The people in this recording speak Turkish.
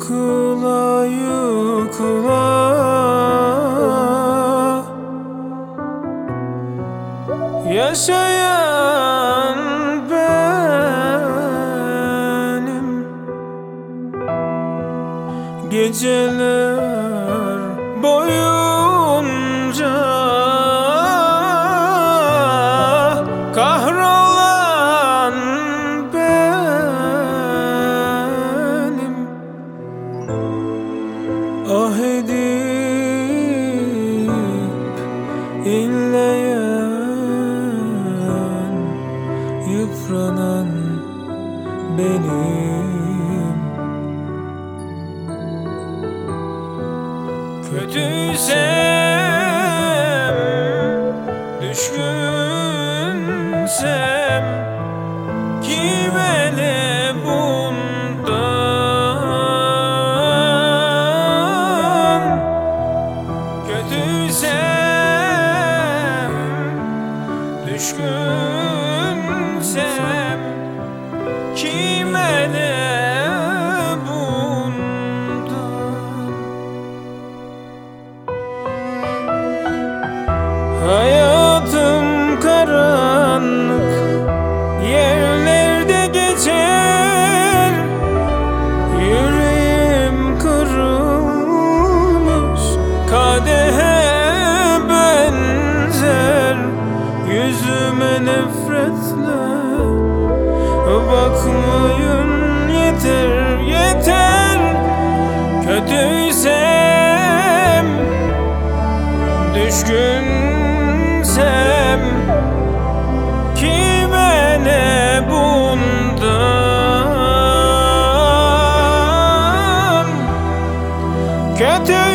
Yıkıla yıkıla yaşayan benim, geceler boyunca kahrolan benim. Ah edip inleyen, yıpranan benim. Kötüysem, düşkünsem, kime ne bundan? Kötüysem, düşkünsem, kime ne bundan? Hayatım karanlık yerlerde geçer, yüreğim kırılmış kadehe benzer. Yüzüme nefretle bakmayın, yeter yeter. Kötüysem, düşkünsem, kime ne bundan? Kötü